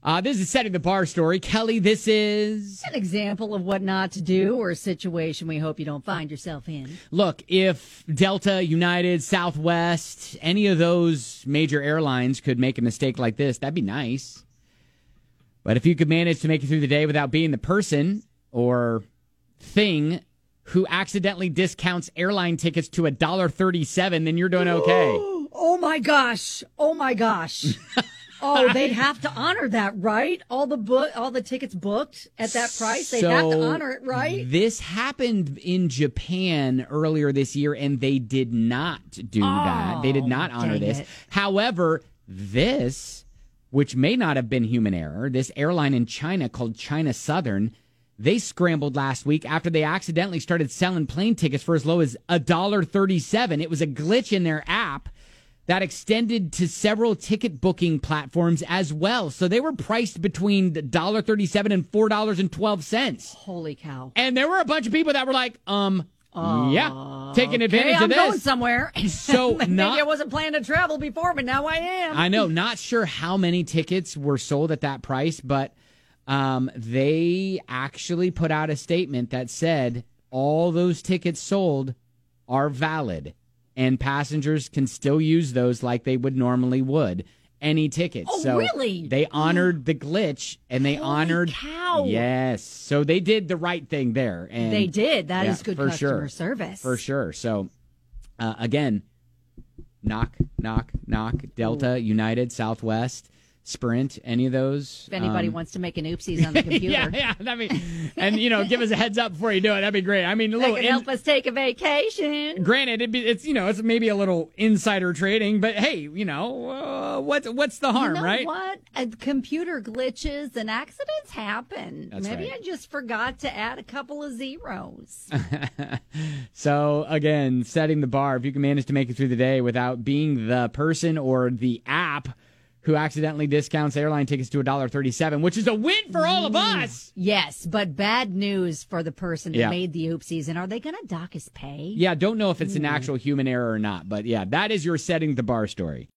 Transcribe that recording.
This is Setting the Bar story. Kelly, this is an example of what not to do or a situation we hope you don't find yourself in. Look, if Delta, United, Southwest, any of those major airlines could make a mistake like this, that'd be nice. But if you could manage to make it through the day without being the person or thing who accidentally discounts airline tickets to $1.37, then you're doing okay. Oh my gosh. Oh my gosh. Oh, they'd have to honor that, right? All the tickets booked at that price, they'd have to honor it, right? This happened in Japan earlier this year, and they did not do that. They did not honor this. However, this, which may not have been human error, this airline in China called China Southern, they scrambled last week after they accidentally started selling plane tickets for as low as $1.37. It was a glitch in their app that extended to several ticket booking platforms as well. So they were priced between $1.37 and $4.12. Holy cow. And there were a bunch of people that were like, yeah, taking advantage of this. I'm going somewhere. So maybe I wasn't planning to travel before, but now I am. I know. Not sure how many tickets were sold at that price, but they actually put out a statement that said all those tickets sold are valid. And passengers can still use those like they would. Any tickets. Oh, so really? They honored the glitch, and they honored. Cow. Yes. So they did the right thing there. And they did. That is good customer service. For sure. So, again, knock, knock, knock. Delta, United, Southwest, Sprint, any of those. If anybody wants to make an oopsies on the computer. yeah. And give us a heads up before you do it. That'd be great. I mean, that could help us take a vacation. Granted, it's maybe a little insider trading, but hey, what's the harm, right? What? Computer glitches and accidents happen. That's maybe right. I just forgot to add a couple of zeros. So again, setting the bar. If you can manage to make it through the day without being the person or the app who accidentally discounts airline tickets to $1.37, which is a win for all of us. Yes, but bad news for the person who made the oopsies. And are they going to dock his pay? Yeah, don't know if it's an actual human error or not. But yeah, that is your setting the bar story.